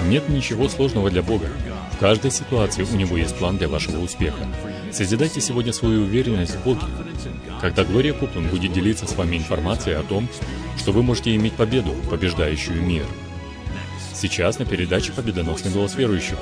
Нет ничего сложного для Бога. В каждой ситуации у Него есть план для вашего успеха. Созидайте сегодня свою уверенность в Боге. Когда Глория Куплан будет делиться с вами информацией о том, что вы можете иметь победу, побеждающую мир. Сейчас на передаче «Победоносный голос верующего».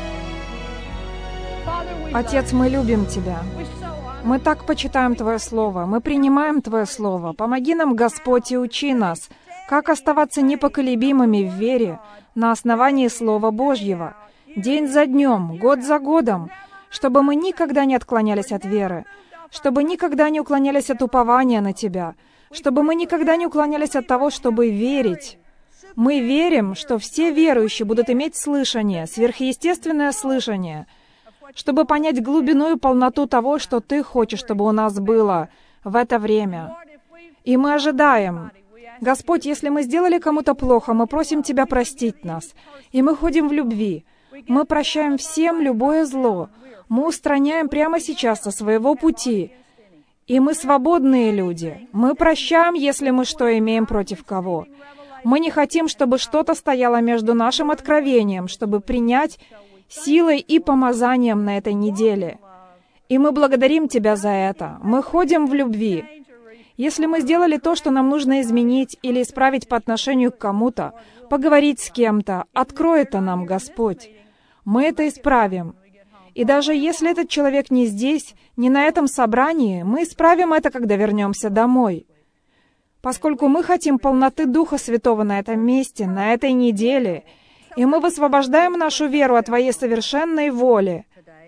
Отец, мы любим Тебя. Мы так почитаем Твое Слово, мы принимаем Твое Слово. Помоги нам, Господь, и учи нас, как оставаться непоколебимыми в вере на основании Слова Божьего, день за днем, год за годом, чтобы мы никогда не отклонялись от веры, чтобы никогда не уклонялись от упования на Тебя, чтобы мы никогда не уклонялись от того, чтобы верить. Мы верим, что все верующие будут иметь слышание, сверхъестественное слышание, чтобы понять глубину и полноту того, что Ты хочешь, чтобы у нас было в это время. И мы ожидаем. Господь, если мы сделали кому-то плохо, мы просим Тебя простить нас. И мы ходим в любви. Мы прощаем всем любое зло. Мы устраняем прямо сейчас со своего пути. И мы свободные люди. Мы прощаем, если мы что имеем против кого. Мы не хотим, чтобы что-то стояло между нашим откровением, чтобы принять силой и помазанием на этой неделе. И мы благодарим Тебя за это. Мы ходим в любви. Если мы сделали то, что нам нужно изменить или исправить по отношению к кому-то, поговорить с кем-то, открой это нам, Господь. Мы это исправим. И даже если этот человек не здесь, не на этом собрании, мы исправим это, когда вернемся домой. Поскольку мы хотим полноты Духа Святого на этом месте, на этой неделе, и мы высвобождаем нашу веру от Твоей совершенной воли.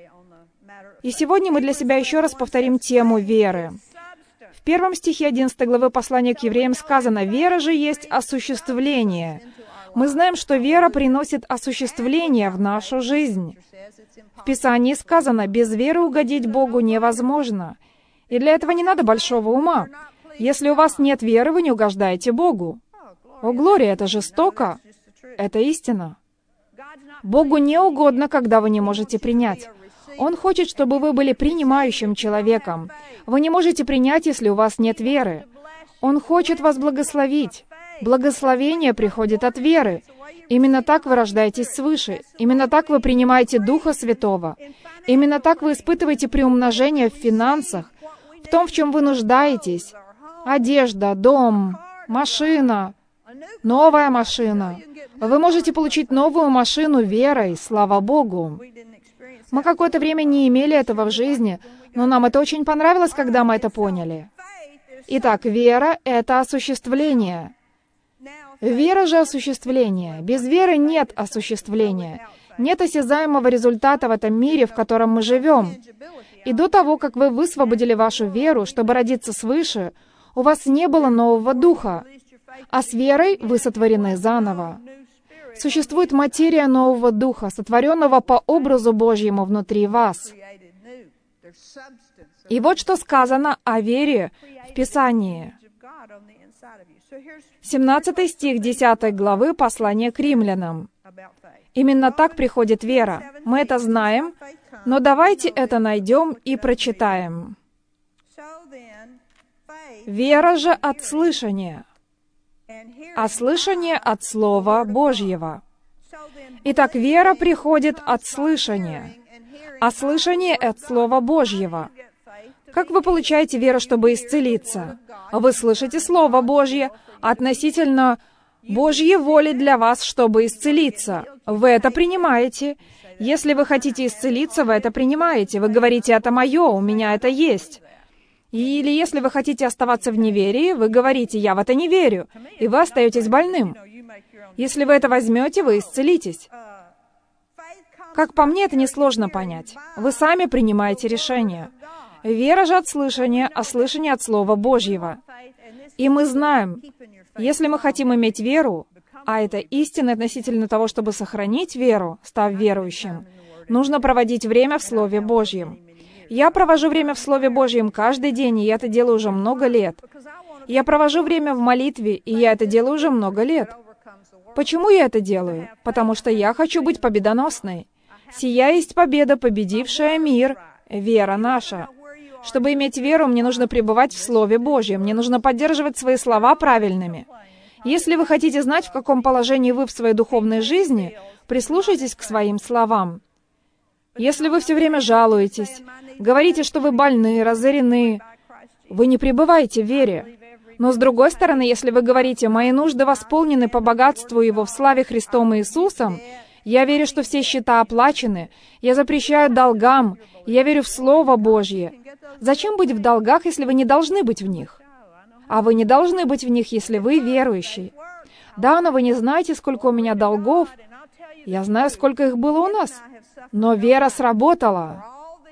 И сегодня мы для себя еще раз повторим тему веры. В 1 стихе 11 главы послания к евреям сказано: «Вера же есть осуществление». Мы знаем, что вера приносит осуществление в нашу жизнь. В Писании сказано: «Без веры угодить Богу невозможно». И для этого не надо большого ума. Если у вас нет веры, вы не угождаете Богу. О, Глория, это жестоко. Это истина. Богу не угодно, когда вы не можете принять. Он хочет, чтобы вы были принимающим человеком. Вы не можете принять, если у вас нет веры. Он хочет вас благословить. Благословение приходит от веры. Именно так вы рождаетесь свыше. Именно так вы принимаете Духа Святого. Именно так вы испытываете приумножение в финансах, в том, в чем вы нуждаетесь. Одежда, дом, машина, новая машина. Вы можете получить новую машину верой, слава Богу. Мы какое-то время не имели этого в жизни, но нам это очень понравилось, когда мы это поняли. Итак, вера — это осуществление. Вера же осуществление. Без веры нет осуществления. Нет осязаемого результата в этом мире, в котором мы живем. И до того, как вы высвободили вашу веру, чтобы родиться свыше, у вас не было нового духа, а с верой вы сотворены заново. Существует материя нового духа, сотворенного по образу Божьему внутри вас. И вот что сказано о вере в Писании. 17 стих 10 главы послания к римлянам. Именно так приходит вера. Мы это знаем, но давайте это найдем и прочитаем. «Вера же от слышания, а слышание от Слова Божьего». Итак, вера приходит от слышания, а слышание от Слова Божьего. Как вы получаете веру, чтобы исцелиться? Вы слышите Слово Божье относительно Божьей воли для вас, чтобы исцелиться. Вы это принимаете. Если вы хотите исцелиться, вы это принимаете. Вы говорите: «Это мое, у меня это есть». Или если вы хотите оставаться в неверии, вы говорите: «Я в это не верю», и вы остаетесь больным. Если вы это возьмете, вы исцелитесь. Как по мне, это несложно понять. Вы сами принимаете решение. Вера же от слышания, а слышание от Слова Божьего. И мы знаем, если мы хотим иметь веру, а это истина относительно того, чтобы сохранить веру, став верующим, нужно проводить время в Слове Божьем. Я провожу время в Слове Божьем каждый день, и я это делаю уже много лет. Я провожу время в молитве, и я это делаю уже много лет. Почему я это делаю? Потому что я хочу быть победоносной. Сия есть победа, победившая мир, вера наша. Чтобы иметь веру, мне нужно пребывать в Слове Божьем, мне нужно поддерживать свои слова правильными. Если вы хотите знать, в каком положении вы в своей духовной жизни, прислушайтесь к своим словам. Если вы все время жалуетесь, говорите, что вы больны, разорены, вы не пребываете в вере. Но с другой стороны, если вы говорите, «Мои нужды восполнены по богатству Его в славе Христом Иисусом», я верю, что все счета оплачены, я запрещаю долгам, я верю в Слово Божье. Зачем быть в долгах, если вы не должны быть в них? А вы не должны быть в них, если вы верующий. Да, но вы не знаете, сколько у меня долгов. Я знаю, сколько их было у нас. Но вера сработала.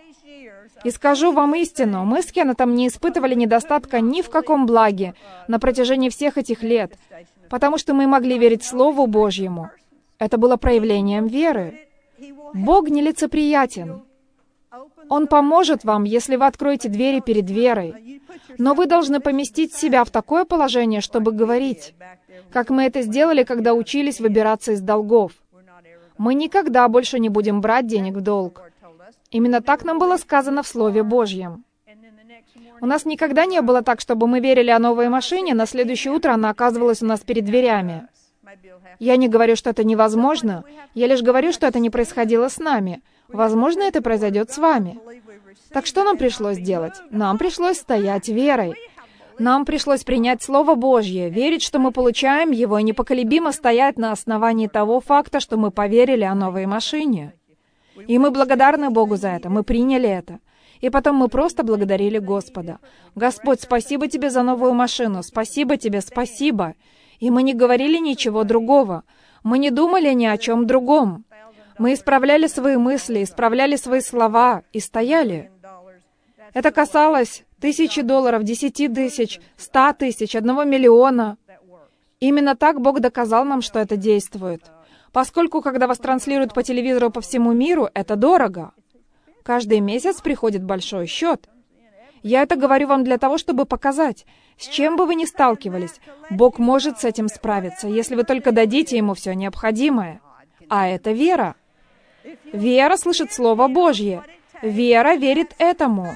И скажу вам истину, мы с Кеннетом не испытывали недостатка ни в каком благе на протяжении всех этих лет, потому что мы могли верить Слову Божьему. Это было проявлением веры. Бог нелицеприятен. Он поможет вам, если вы откроете двери перед верой. Но вы должны поместить себя в такое положение, чтобы говорить, как мы это сделали, когда учились выбираться из долгов. Мы никогда больше не будем брать денег в долг. Именно так нам было сказано в Слове Божьем. У нас никогда не было так, чтобы мы верили о новой машине, на следующее утро она оказывалась у нас перед дверями. Я не говорю, что это невозможно, я лишь говорю, что это не происходило с нами. Возможно, это произойдет с вами. Так что нам пришлось делать? Нам пришлось стоять верой. Нам пришлось принять Слово Божье, верить, что мы получаем его, и непоколебимо стоять на основании того факта, что мы поверили о новой машине. И мы благодарны Богу за это, мы приняли это. И потом мы просто благодарили Господа. «Господь, спасибо Тебе за новую машину, спасибо Тебе, спасибо». И мы не говорили ничего другого. Мы не думали ни о чем другом. Мы исправляли свои мысли, исправляли свои слова и стояли. Это касалось $1000, 10 тысяч, 100 тысяч, 1 миллиона. Именно так Бог доказал нам, что это действует. Поскольку, когда вас транслируют по телевизору по всему миру, это дорого. Каждый месяц приходит большой счет. Я это говорю вам для того, чтобы показать, с чем бы вы ни сталкивались, Бог может с этим справиться, если вы только дадите Ему все необходимое. А это вера. Вера слышит Слово Божье. Вера верит этому.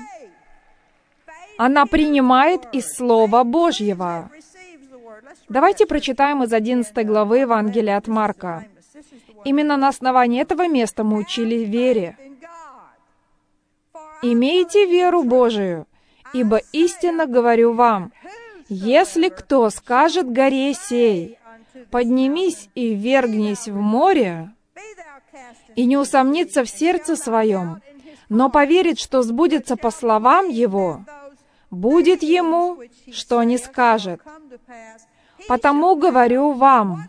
Она принимает из Слова Божьего. Давайте прочитаем из 11 главы Евангелия от Марка. Именно на основании этого места мы учили вере. «Имейте веру Божию, ибо истинно говорю вам, если кто скажет горе сей, поднимись и ввергнись в море, и не усомнится в сердце своем, но поверит, что сбудется по словам его, будет ему, что не скажет. Потому говорю вам».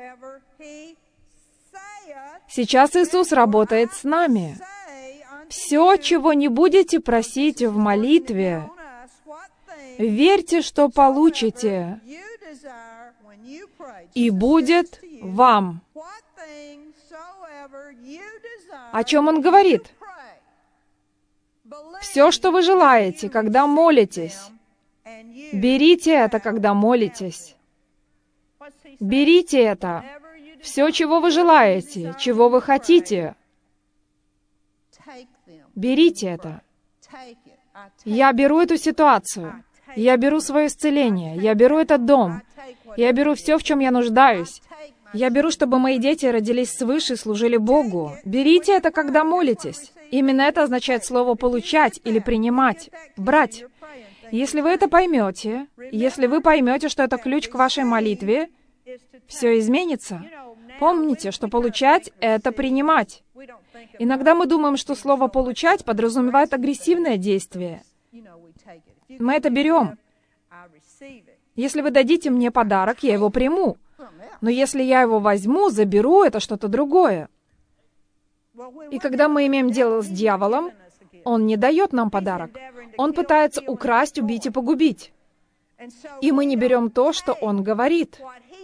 Сейчас Иисус работает с нами. Все, чего не будете просить в молитве, верьте, что получите, и будет вам. О чем Он говорит? Все, что вы желаете, когда молитесь, берите это, когда молитесь. Берите это. Все, чего вы желаете, чего вы хотите, берите это. Я беру эту ситуацию. Я беру свое исцеление. Я беру этот дом. Я беру все, в чем я нуждаюсь. Я беру, чтобы мои дети родились свыше и служили Богу. Берите это, когда молитесь. Именно это означает слово «получать» или «принимать», «брать». Если вы это поймете, если вы поймете, что это ключ к вашей молитве, все изменится. Помните, что получать — это принимать. Иногда мы думаем, что слово «получать» подразумевает агрессивное действие. Мы это берем. Если вы дадите мне подарок, я его приму. Но если я его возьму, заберу, это что-то другое. И когда мы имеем дело с дьяволом, он не дает нам подарок. Он пытается украсть, убить и погубить. И мы не берем то, что он говорит.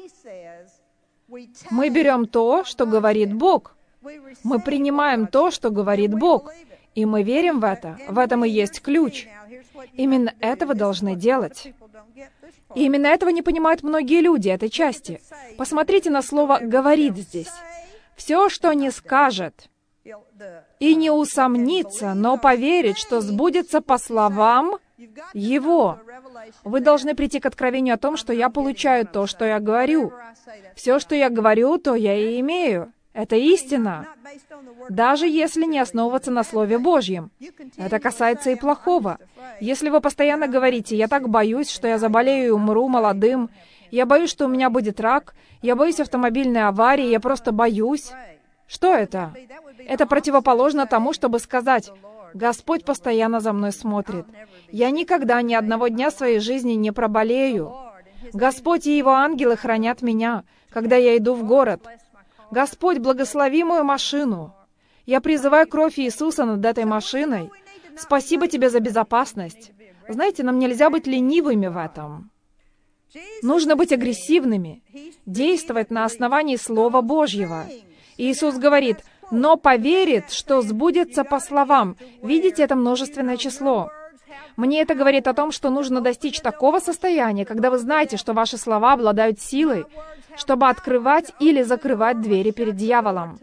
Мы берем то, что говорит Бог. Мы принимаем то, что говорит Бог. И мы верим в это. В этом и есть ключ. Именно это вы должны делать. И именно этого не понимают многие люди этой части. Посмотрите на слово «говорит» здесь. Все, что не скажет, и не усомнится, но поверит, что сбудется по словам Его. Вы должны прийти к откровению о том, что я получаю то, что я говорю. Все, что я говорю, то я и имею. Это истина. Даже если не основываться на Слове Божьем. Это касается и плохого. Если вы постоянно говорите: «Я так боюсь, что я заболею и умру молодым», «Я боюсь, что у меня будет рак», «Я боюсь автомобильной аварии», «Я просто боюсь». Что это? Это противоположно тому, чтобы сказать: «Господь постоянно за мной смотрит. Я никогда ни одного дня своей жизни не проболею. Господь и Его ангелы хранят меня, когда я иду в город. Господь, благослови мою машину. Я призываю кровь Иисуса над этой машиной. Спасибо Тебе за безопасность». Знаете, нам нельзя быть ленивыми в этом. Нужно быть агрессивными, действовать на основании Слова Божьего. Иисус говорит: «Но поверит, что сбудется по словам». Видите, это множественное число. Мне это говорит о том, что нужно достичь такого состояния, когда вы знаете, что ваши слова обладают силой, чтобы открывать или закрывать двери перед дьяволом.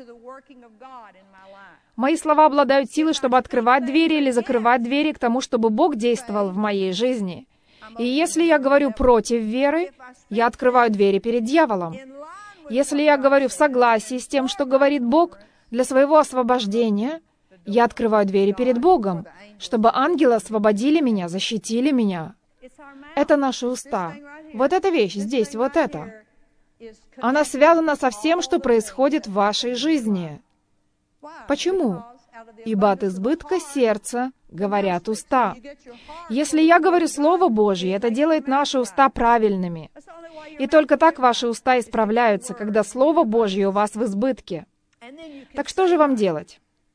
Мои слова обладают силой, чтобы открывать двери или закрывать двери к тому, чтобы Бог действовал в моей жизни. И если я говорю против веры, я открываю двери перед дьяволом. Если я говорю в согласии с тем, что говорит Бог, для своего освобождения, я открываю двери перед Богом, чтобы ангелы освободили меня, защитили меня. Это наши уста. Вот эта вещь здесь, вот это. Она связана со всем, что происходит в вашей жизни. Почему? Ибо от избытка сердца говорят уста. Если я говорю Слово Божье, это делает наши уста правильными. И только так ваши уста исправляются, когда Слово Божье у вас в избытке. Так что же вам делать?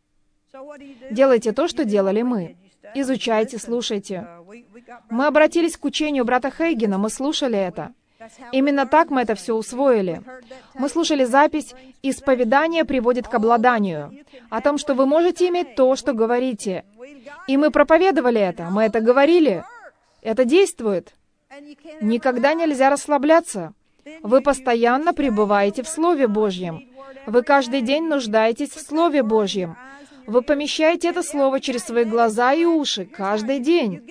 Делайте то, что делали мы. Изучайте, слушайте. Мы обратились к учению брата Хейгена, мы слушали это. Именно так мы это все усвоили. Мы слушали запись «Исповедание приводит к обладанию», о том, что вы можете иметь то, что говорите. И мы проповедовали это, мы это говорили. Это действует. Никогда нельзя расслабляться. Вы постоянно пребываете в Слове Божьем. Вы каждый день нуждаетесь в Слове Божьем. Вы помещаете это Слово через свои глаза и уши каждый день.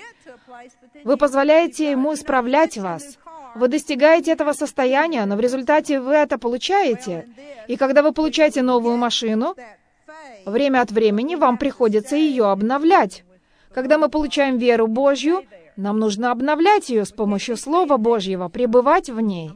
Вы позволяете Ему исправлять вас. Вы достигаете этого состояния, но в результате вы это получаете. И когда вы получаете новую машину, время от времени вам приходится ее обновлять. Когда мы получаем веру Божью, нам нужно обновлять ее с помощью Слова Божьего, пребывать в ней.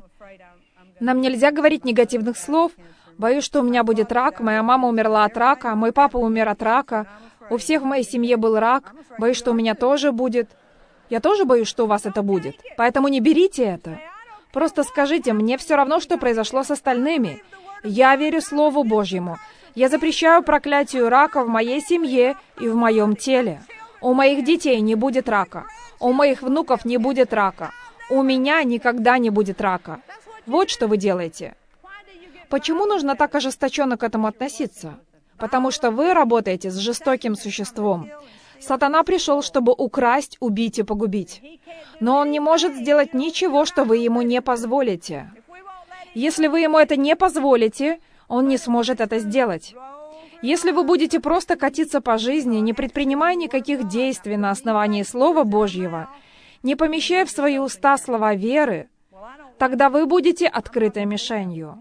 Нам нельзя говорить негативных слов. «Боюсь, что у меня будет рак», «Моя мама умерла от рака», «Мой папа умер от рака», «У всех в моей семье был рак», «Боюсь, что у меня тоже будет». Я тоже боюсь, что у вас это будет. Поэтому не берите это. Просто скажите: «Мне все равно, что произошло с остальными. Я верю Слову Божьему. Я запрещаю проклятию рака в моей семье и в моем теле. У моих детей не будет рака. У моих внуков не будет рака. У меня никогда не будет рака». Вот что вы делаете. Почему нужно так ожесточенно к этому относиться? Потому что вы работаете с жестоким существом. Сатана пришел, чтобы украсть, убить и погубить. Но он не может сделать ничего, что вы ему не позволите. Если вы ему это не позволите, он не сможет это сделать. Если вы будете просто катиться по жизни, не предпринимая никаких действий на основании Слова Божьего, не помещая в свои уста слова веры, тогда вы будете открытой мишенью.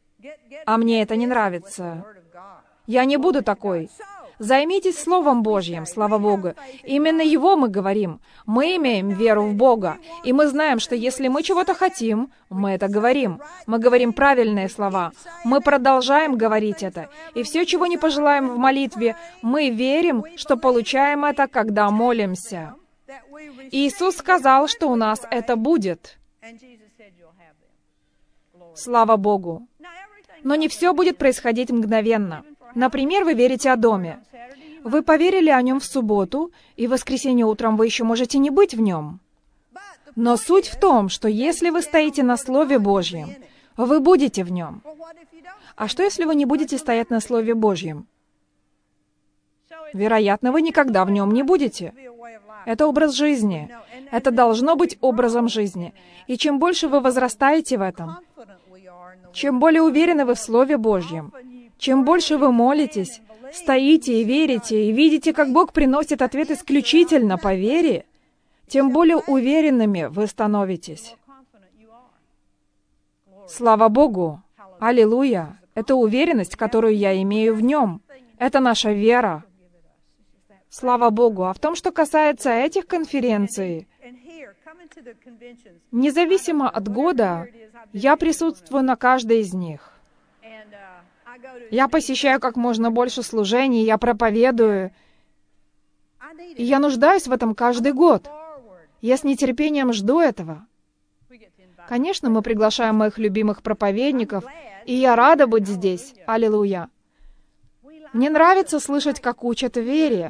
А мне это не нравится. Я не буду такой. Займитесь Словом Божьим, слава Богу. Именно Его мы говорим. Мы имеем веру в Бога. И мы знаем, что если мы чего-то хотим, мы это говорим. Мы говорим правильные слова. Мы продолжаем говорить это. И все, чего не пожелаем в молитве, мы верим, что получаем это, когда молимся. Иисус сказал, что у нас это будет. Слава Богу. Но не все будет происходить мгновенно. Например, вы верите о доме. Вы поверили о нем в субботу, и в воскресенье утром вы еще можете не быть в нем. Но суть в том, что если вы стоите на Слове Божьем, вы будете в нем. А что, если вы не будете стоять на Слове Божьем? Вероятно, вы никогда в нем не будете. Это образ жизни. Это должно быть образом жизни. И чем больше вы возрастаете в этом, чем более уверены вы в Слове Божьем, чем больше вы молитесь, стоите и верите, и видите, как Бог приносит ответ исключительно по вере, тем более уверенными вы становитесь. Слава Богу! Аллилуйя! Это уверенность, которую я имею в Нем. Это наша вера. Слава Богу! А в том, что касается этих конференций, независимо от года, я присутствую на каждой из них. Я посещаю как можно больше служений, я проповедую. И я нуждаюсь в этом каждый год. Я с нетерпением жду этого. Конечно, мы приглашаем моих любимых проповедников, и я рада быть здесь. Аллилуйя. Мне нравится слышать, как учат вере.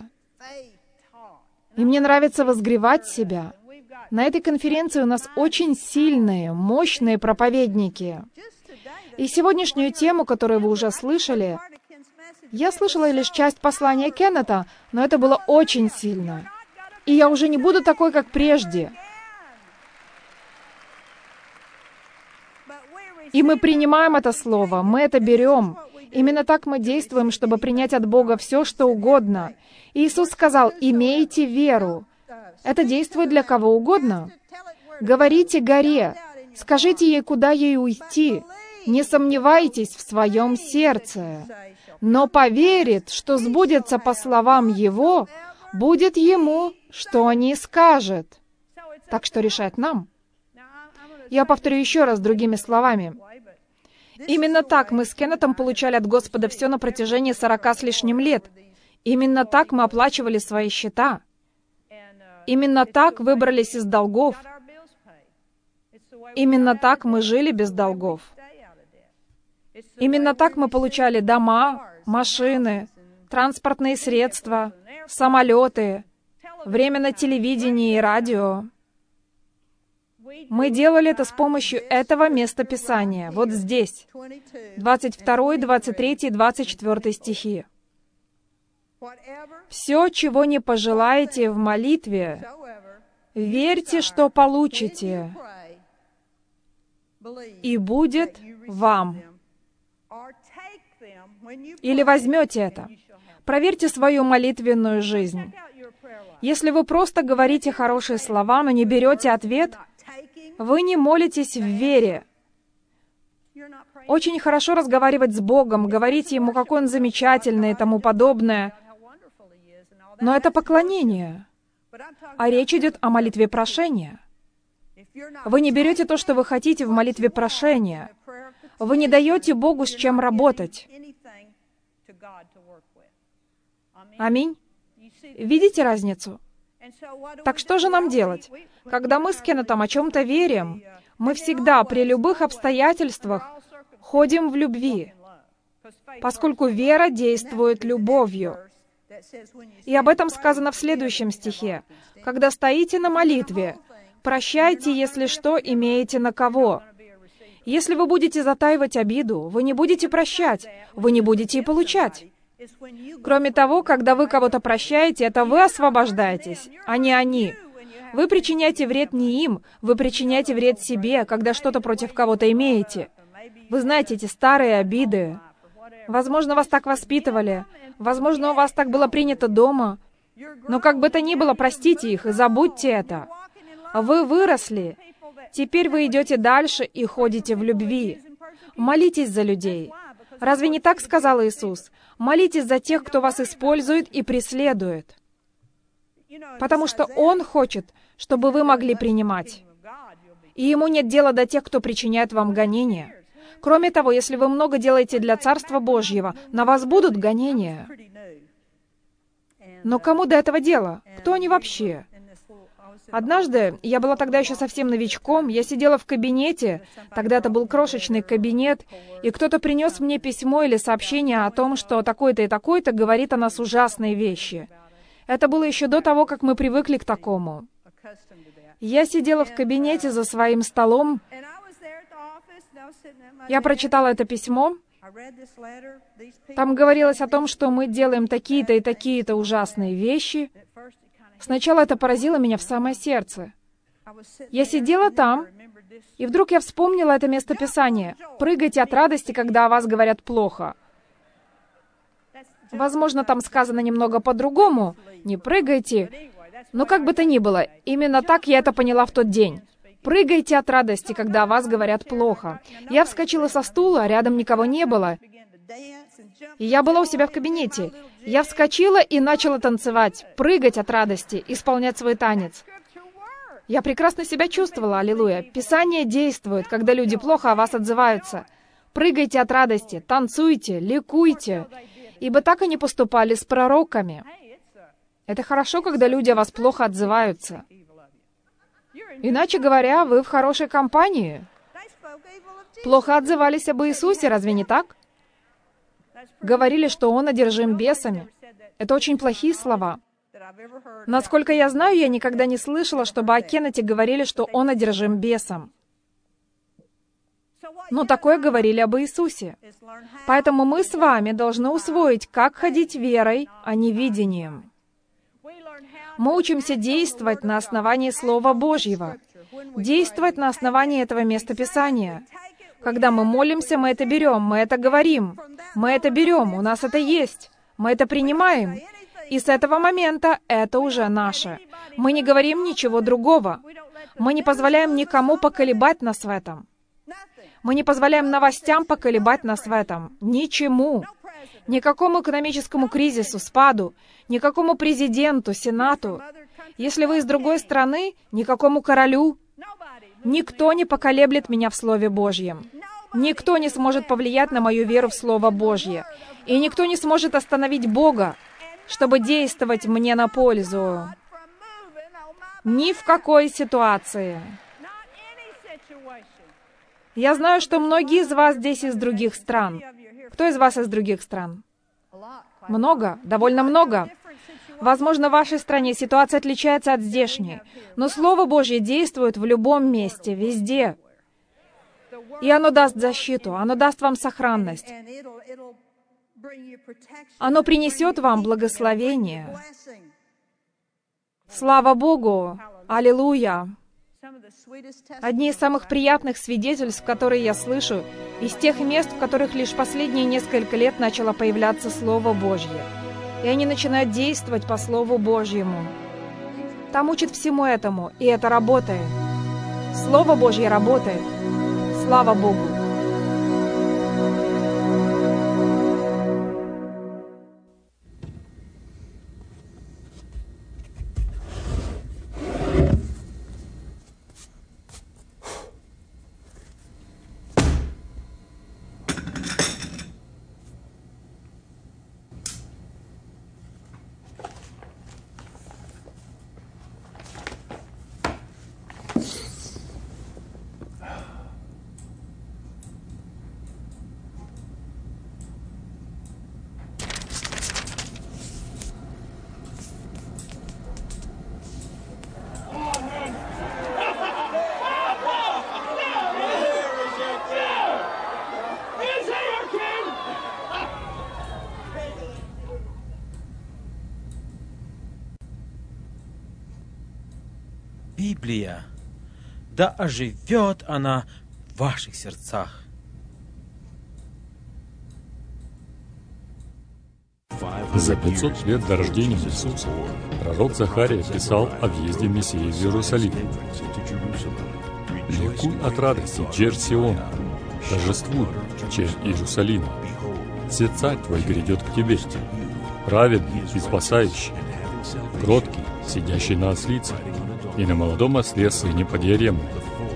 И мне нравится возгревать себя. На этой конференции у нас очень сильные, мощные проповедники. И сегодняшнюю тему, которую вы уже слышали, я слышала лишь часть послания Кеннета, но это было очень сильно. И я уже не буду такой, как прежде. И мы принимаем это слово, мы это берем. Именно так мы действуем, чтобы принять от Бога все, что угодно. И Иисус сказал: «Имейте веру». Это действует для кого угодно. Говорите горе, скажите ей, куда ей уйти. Не сомневайтесь в своем сердце, но поверит, что сбудется по словам Его, будет ему, что не скажет. Так что решать нам. Я повторю еще раз другими словами. Именно так мы с Кеннетом получали от Господа все на протяжении 40 с лишним лет. Именно так мы оплачивали свои счета. Именно так выбрались из долгов. Именно так мы жили без долгов. Именно так мы получали дома, машины, транспортные средства, самолеты, время на телевидении и радио. Мы делали это с помощью этого местописания, вот здесь, 22, 23, 24 стихи. «Все, чего не пожелаете в молитве, верьте, что получите, и будет вам». Или возьмете это. Проверьте свою молитвенную жизнь. Если вы просто говорите хорошие слова, но не берете ответ, вы не молитесь в вере. Очень хорошо разговаривать с Богом, говорить Ему, какой Он замечательный и тому подобное. Но это поклонение. А речь идет о молитве прошения. Вы не берете то, что вы хотите в молитве прошения. Вы не даете Богу с чем работать. Аминь. Видите разницу? Так что же нам делать? Когда мы с Кеннетом о чем-то верим, мы всегда при любых обстоятельствах ходим в любви, поскольку вера действует любовью. И об этом сказано в следующем стихе. «Когда стоите на молитве, прощайте, если что, имеете на кого». Если вы будете затаивать обиду, вы не будете прощать, вы не будете и получать. Кроме того, когда вы кого-то прощаете, это вы освобождаетесь, а не они. Вы причиняете вред не им, вы причиняете вред себе, когда что-то против кого-то имеете. Вы знаете эти старые обиды. Возможно, вас так воспитывали, возможно, у вас так было принято дома. Но как бы то ни было, простите их и забудьте это. Вы выросли. Теперь вы идете дальше и ходите в любви. Молитесь за людей. Разве не так сказал Иисус? Молитесь за тех, кто вас использует и преследует. Потому что Он хочет, чтобы вы могли принимать. И Ему нет дела до тех, кто причиняет вам гонения. Кроме того, если вы много делаете для Царства Божьего, на вас будут гонения. Но кому до этого дело? Кто они вообще? Однажды, я была тогда еще совсем новичком, я сидела в кабинете, тогда это был крошечный кабинет, и кто-то принес мне письмо или сообщение о том, что такой-то и такой-то говорит о нас ужасные вещи. Это было еще до того, как мы привыкли к такому. Я сидела в кабинете за своим столом, я прочитала это письмо, там говорилось о том, что мы делаем такие-то и такие-то ужасные вещи. Сначала это поразило меня в самое сердце. Я сидела там, и вдруг я вспомнила это местописание. «Прыгайте от радости, когда о вас говорят плохо». Возможно, там сказано немного по-другому. Не прыгайте, Но как бы то ни было, именно так я это поняла в тот день. Прыгайте от радости, когда о вас говорят плохо. Я вскочила со стула, рядом никого не было. И я была у себя в кабинете. Я вскочила и начала танцевать, прыгать от радости, исполнять свой танец. Я прекрасно себя чувствовала, аллилуйя. Писание действует, когда люди плохо о вас отзываются. Прыгайте от радости, танцуйте, ликуйте, ибо так они поступали с пророками. Это хорошо, когда люди о вас плохо отзываются. Иначе говоря, вы в хорошей компании. Плохо отзывались об Иисусе, разве не так? Говорили, что Он одержим бесами. Это очень плохие слова. Насколько я знаю, я никогда не слышала, чтобы о Кеннете говорили, что он одержим бесом. Но такое говорили об Иисусе. Поэтому мы с вами должны усвоить, как ходить верой, а не видением. Мы учимся действовать на основании Слова Божьего, действовать на основании этого местописания. Когда мы молимся, мы это берем, мы это говорим, мы это берем, у нас это есть, мы это принимаем. И с этого момента это уже наше. Мы не говорим ничего другого. Мы не позволяем никому поколебать нас в этом. Мы не позволяем новостям поколебать нас в этом. Ничему. Никакому экономическому кризису, спаду, никакому президенту, сенату. Если вы из другой страны, никакому королю. Никто не поколеблет меня в Слове Божьем. Никто не сможет повлиять на мою веру в Слово Божье. И никто не сможет остановить Бога, чтобы действовать мне на пользу. Ни в какой ситуации. Я знаю, что многие из вас здесь из других стран. Кто из вас из других стран? Много, довольно много. Возможно, в вашей стране ситуация отличается от здешней, но Слово Божье действует в любом месте, везде. И оно даст защиту, оно даст вам сохранность. Оно принесет вам благословение. Слава Богу! Аллилуйя! Одни из самых приятных свидетельств, которые я слышу, из тех мест, в которых лишь последние несколько лет начало появляться Слово Божье. И они начинают действовать по Слову Божьему. Там учат всему этому, и это работает. Слово Божье работает. Слава Богу! Библия, да оживет она в ваших сердцах. За 500 лет до рождения Иисуса пророк Захария писал о въезде Мессии в Иерусалим. «Ликуй от радости, черь Сиона, торжествуй, черь Иерусалима. Се царь твой грядет к тебе, праведный и спасающий, кроткий, сидящий на ослице, и на молодом осле сыне подъяремном».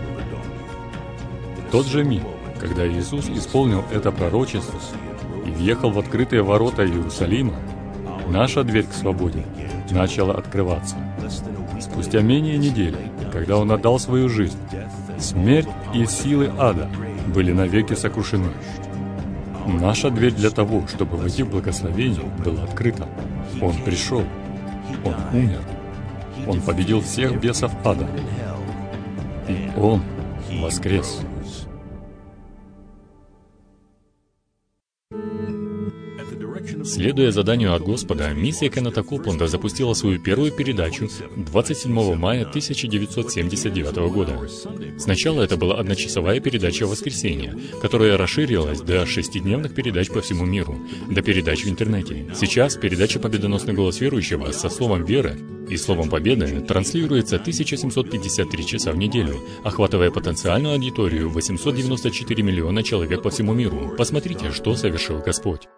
В тот же миг, когда Иисус исполнил это пророчество и въехал в открытые ворота Иерусалима, наша дверь к свободе начала открываться. Спустя менее недели, когда Он отдал свою жизнь, смерть и силы ада были навеки сокрушены. Наша дверь для того, чтобы войти в благословение, была открыта. Он пришел. Он умер. Он победил всех бесов ада. И Он воскрес. Следуя заданию от Господа, миссия Кеннета Копланда запустила свою первую передачу 27 мая 1979 года. Сначала это была одночасовая передача в воскресенье, которая расширилась до 6-дневных передач по всему миру, до передач в интернете. Сейчас передача «Победоносный голос верующего» со словом веры И словом победы транслируется 1753 часа в неделю, охватывая потенциальную аудиторию 894 миллиона человек по всему миру. Посмотрите, что совершил Господь.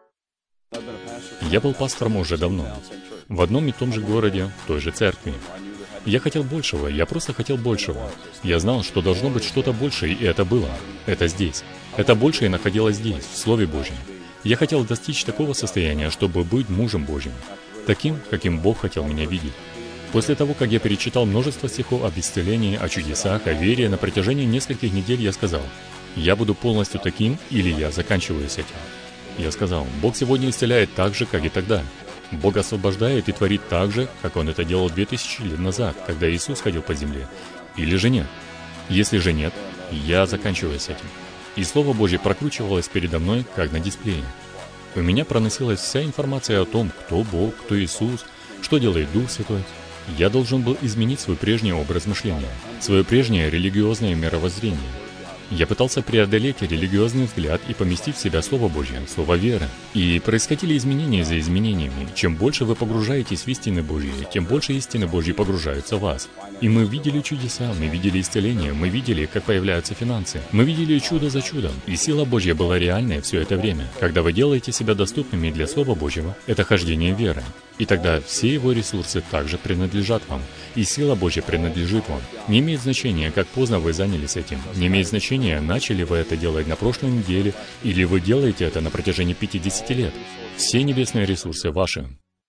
Я был пастором уже давно, в одном и том же городе, в той же церкви. Я хотел большего, я просто хотел большего. Я знал, что должно быть что-то большее, и это было. Это здесь. Это большее находилось здесь, в Слове Божьем. Я хотел достичь такого состояния, чтобы быть мужем Божьим, таким, каким Бог хотел меня видеть. После того, как я перечитал множество стихов об исцелении, о чудесах, о вере, на протяжении нескольких недель я сказал: я буду полностью таким, или я заканчиваю с этим. Я сказал: Бог сегодня исцеляет так же, как и тогда. Бог освобождает и творит так же, как Он это делал 2000 лет назад, когда Иисус ходил по земле. Или же нет? Если же нет, я заканчиваю с этим. И Слово Божье прокручивалось передо мной, как на дисплее. У меня проносилась вся информация о том, кто Бог, кто Иисус, что делает Дух Святой. Я должен был изменить свой прежний образ мышления, свое прежнее религиозное мировоззрение. Я пытался преодолеть религиозный взгляд и поместить в себя Слово Божье, Слово веры. И происходили изменения за изменениями. Чем больше вы погружаетесь в истины Божьи, тем больше истины Божьи погружаются в вас. И мы видели чудеса, мы видели исцеление, мы видели, как появляются финансы. Мы видели чудо за чудом. И сила Божья была реальной все это время. Когда вы делаете себя доступными для Слова Божьего, это хождение веры. И тогда все Его ресурсы также принадлежат вам. И сила Божья принадлежит вам. Не имеет значения, как поздно вы занялись этим. Не имеет значения, начали вы это делать на прошлой неделе, или вы делаете это на протяжении 50 лет. Все небесные ресурсы ваши.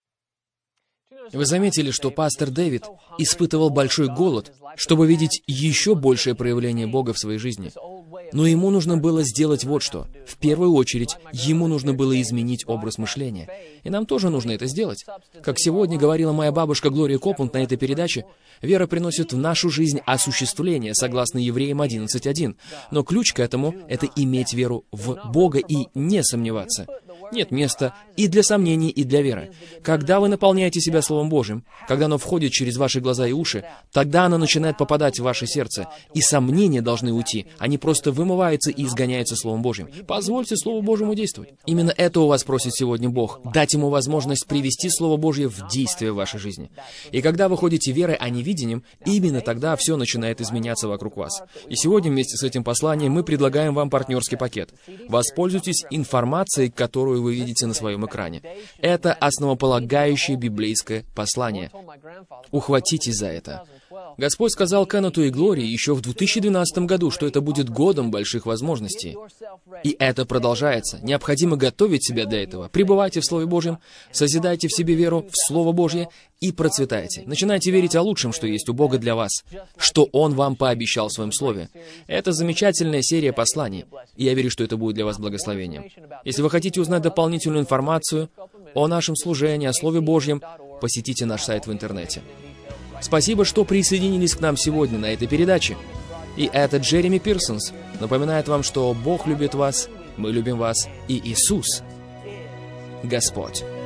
Вы заметили, что пастор Дэвид испытывал большой голод, чтобы видеть еще большее проявление Бога в своей жизни. Но ему нужно было сделать вот что. В первую очередь, ему нужно было изменить образ мышления. И нам тоже нужно это сделать. Как сегодня говорила моя бабушка Глория Копланд на этой передаче, вера приносит в нашу жизнь осуществление, согласно Евреям 11:1. Но ключ к этому — это иметь веру в Бога и не сомневаться. Нет места и для сомнений, и для веры. Когда вы наполняете себя Словом Божьим, когда оно входит через ваши глаза и уши, тогда оно начинает попадать в ваше сердце, и сомнения должны уйти. Они просто вымываются и изгоняются Словом Божьим. Позвольте Слову Божьему действовать. Именно это у вас просит сегодня Бог, дать Ему возможность привести Слово Божье в действие в вашей жизни. И когда вы ходите верой, а не видением, именно тогда все начинает изменяться вокруг вас. И сегодня вместе с этим посланием мы предлагаем вам партнерский пакет. Воспользуйтесь информацией, которую вы видите на своем экране. Это основополагающее библейское послание. Ухватитесь за это. Господь сказал Кеннету и Глории еще в 2012 году, что это будет годом больших возможностей. И это продолжается. Необходимо готовить себя для этого. Пребывайте в Слове Божьем, созидайте в себе веру в Слово Божье и процветайте. Начинайте верить о лучшем, что есть у Бога для вас, что Он вам пообещал в Своем Слове. Это замечательная серия посланий, и я верю, что это будет для вас благословением. Если вы хотите узнать дополнительную информацию о нашем служении, о Слове Божьем, посетите наш сайт в интернете. Спасибо, что присоединились к нам сегодня на этой передаче. И это Джереми Пирсонс напоминает вам, что Бог любит вас, мы любим вас, и Иисус — Господь.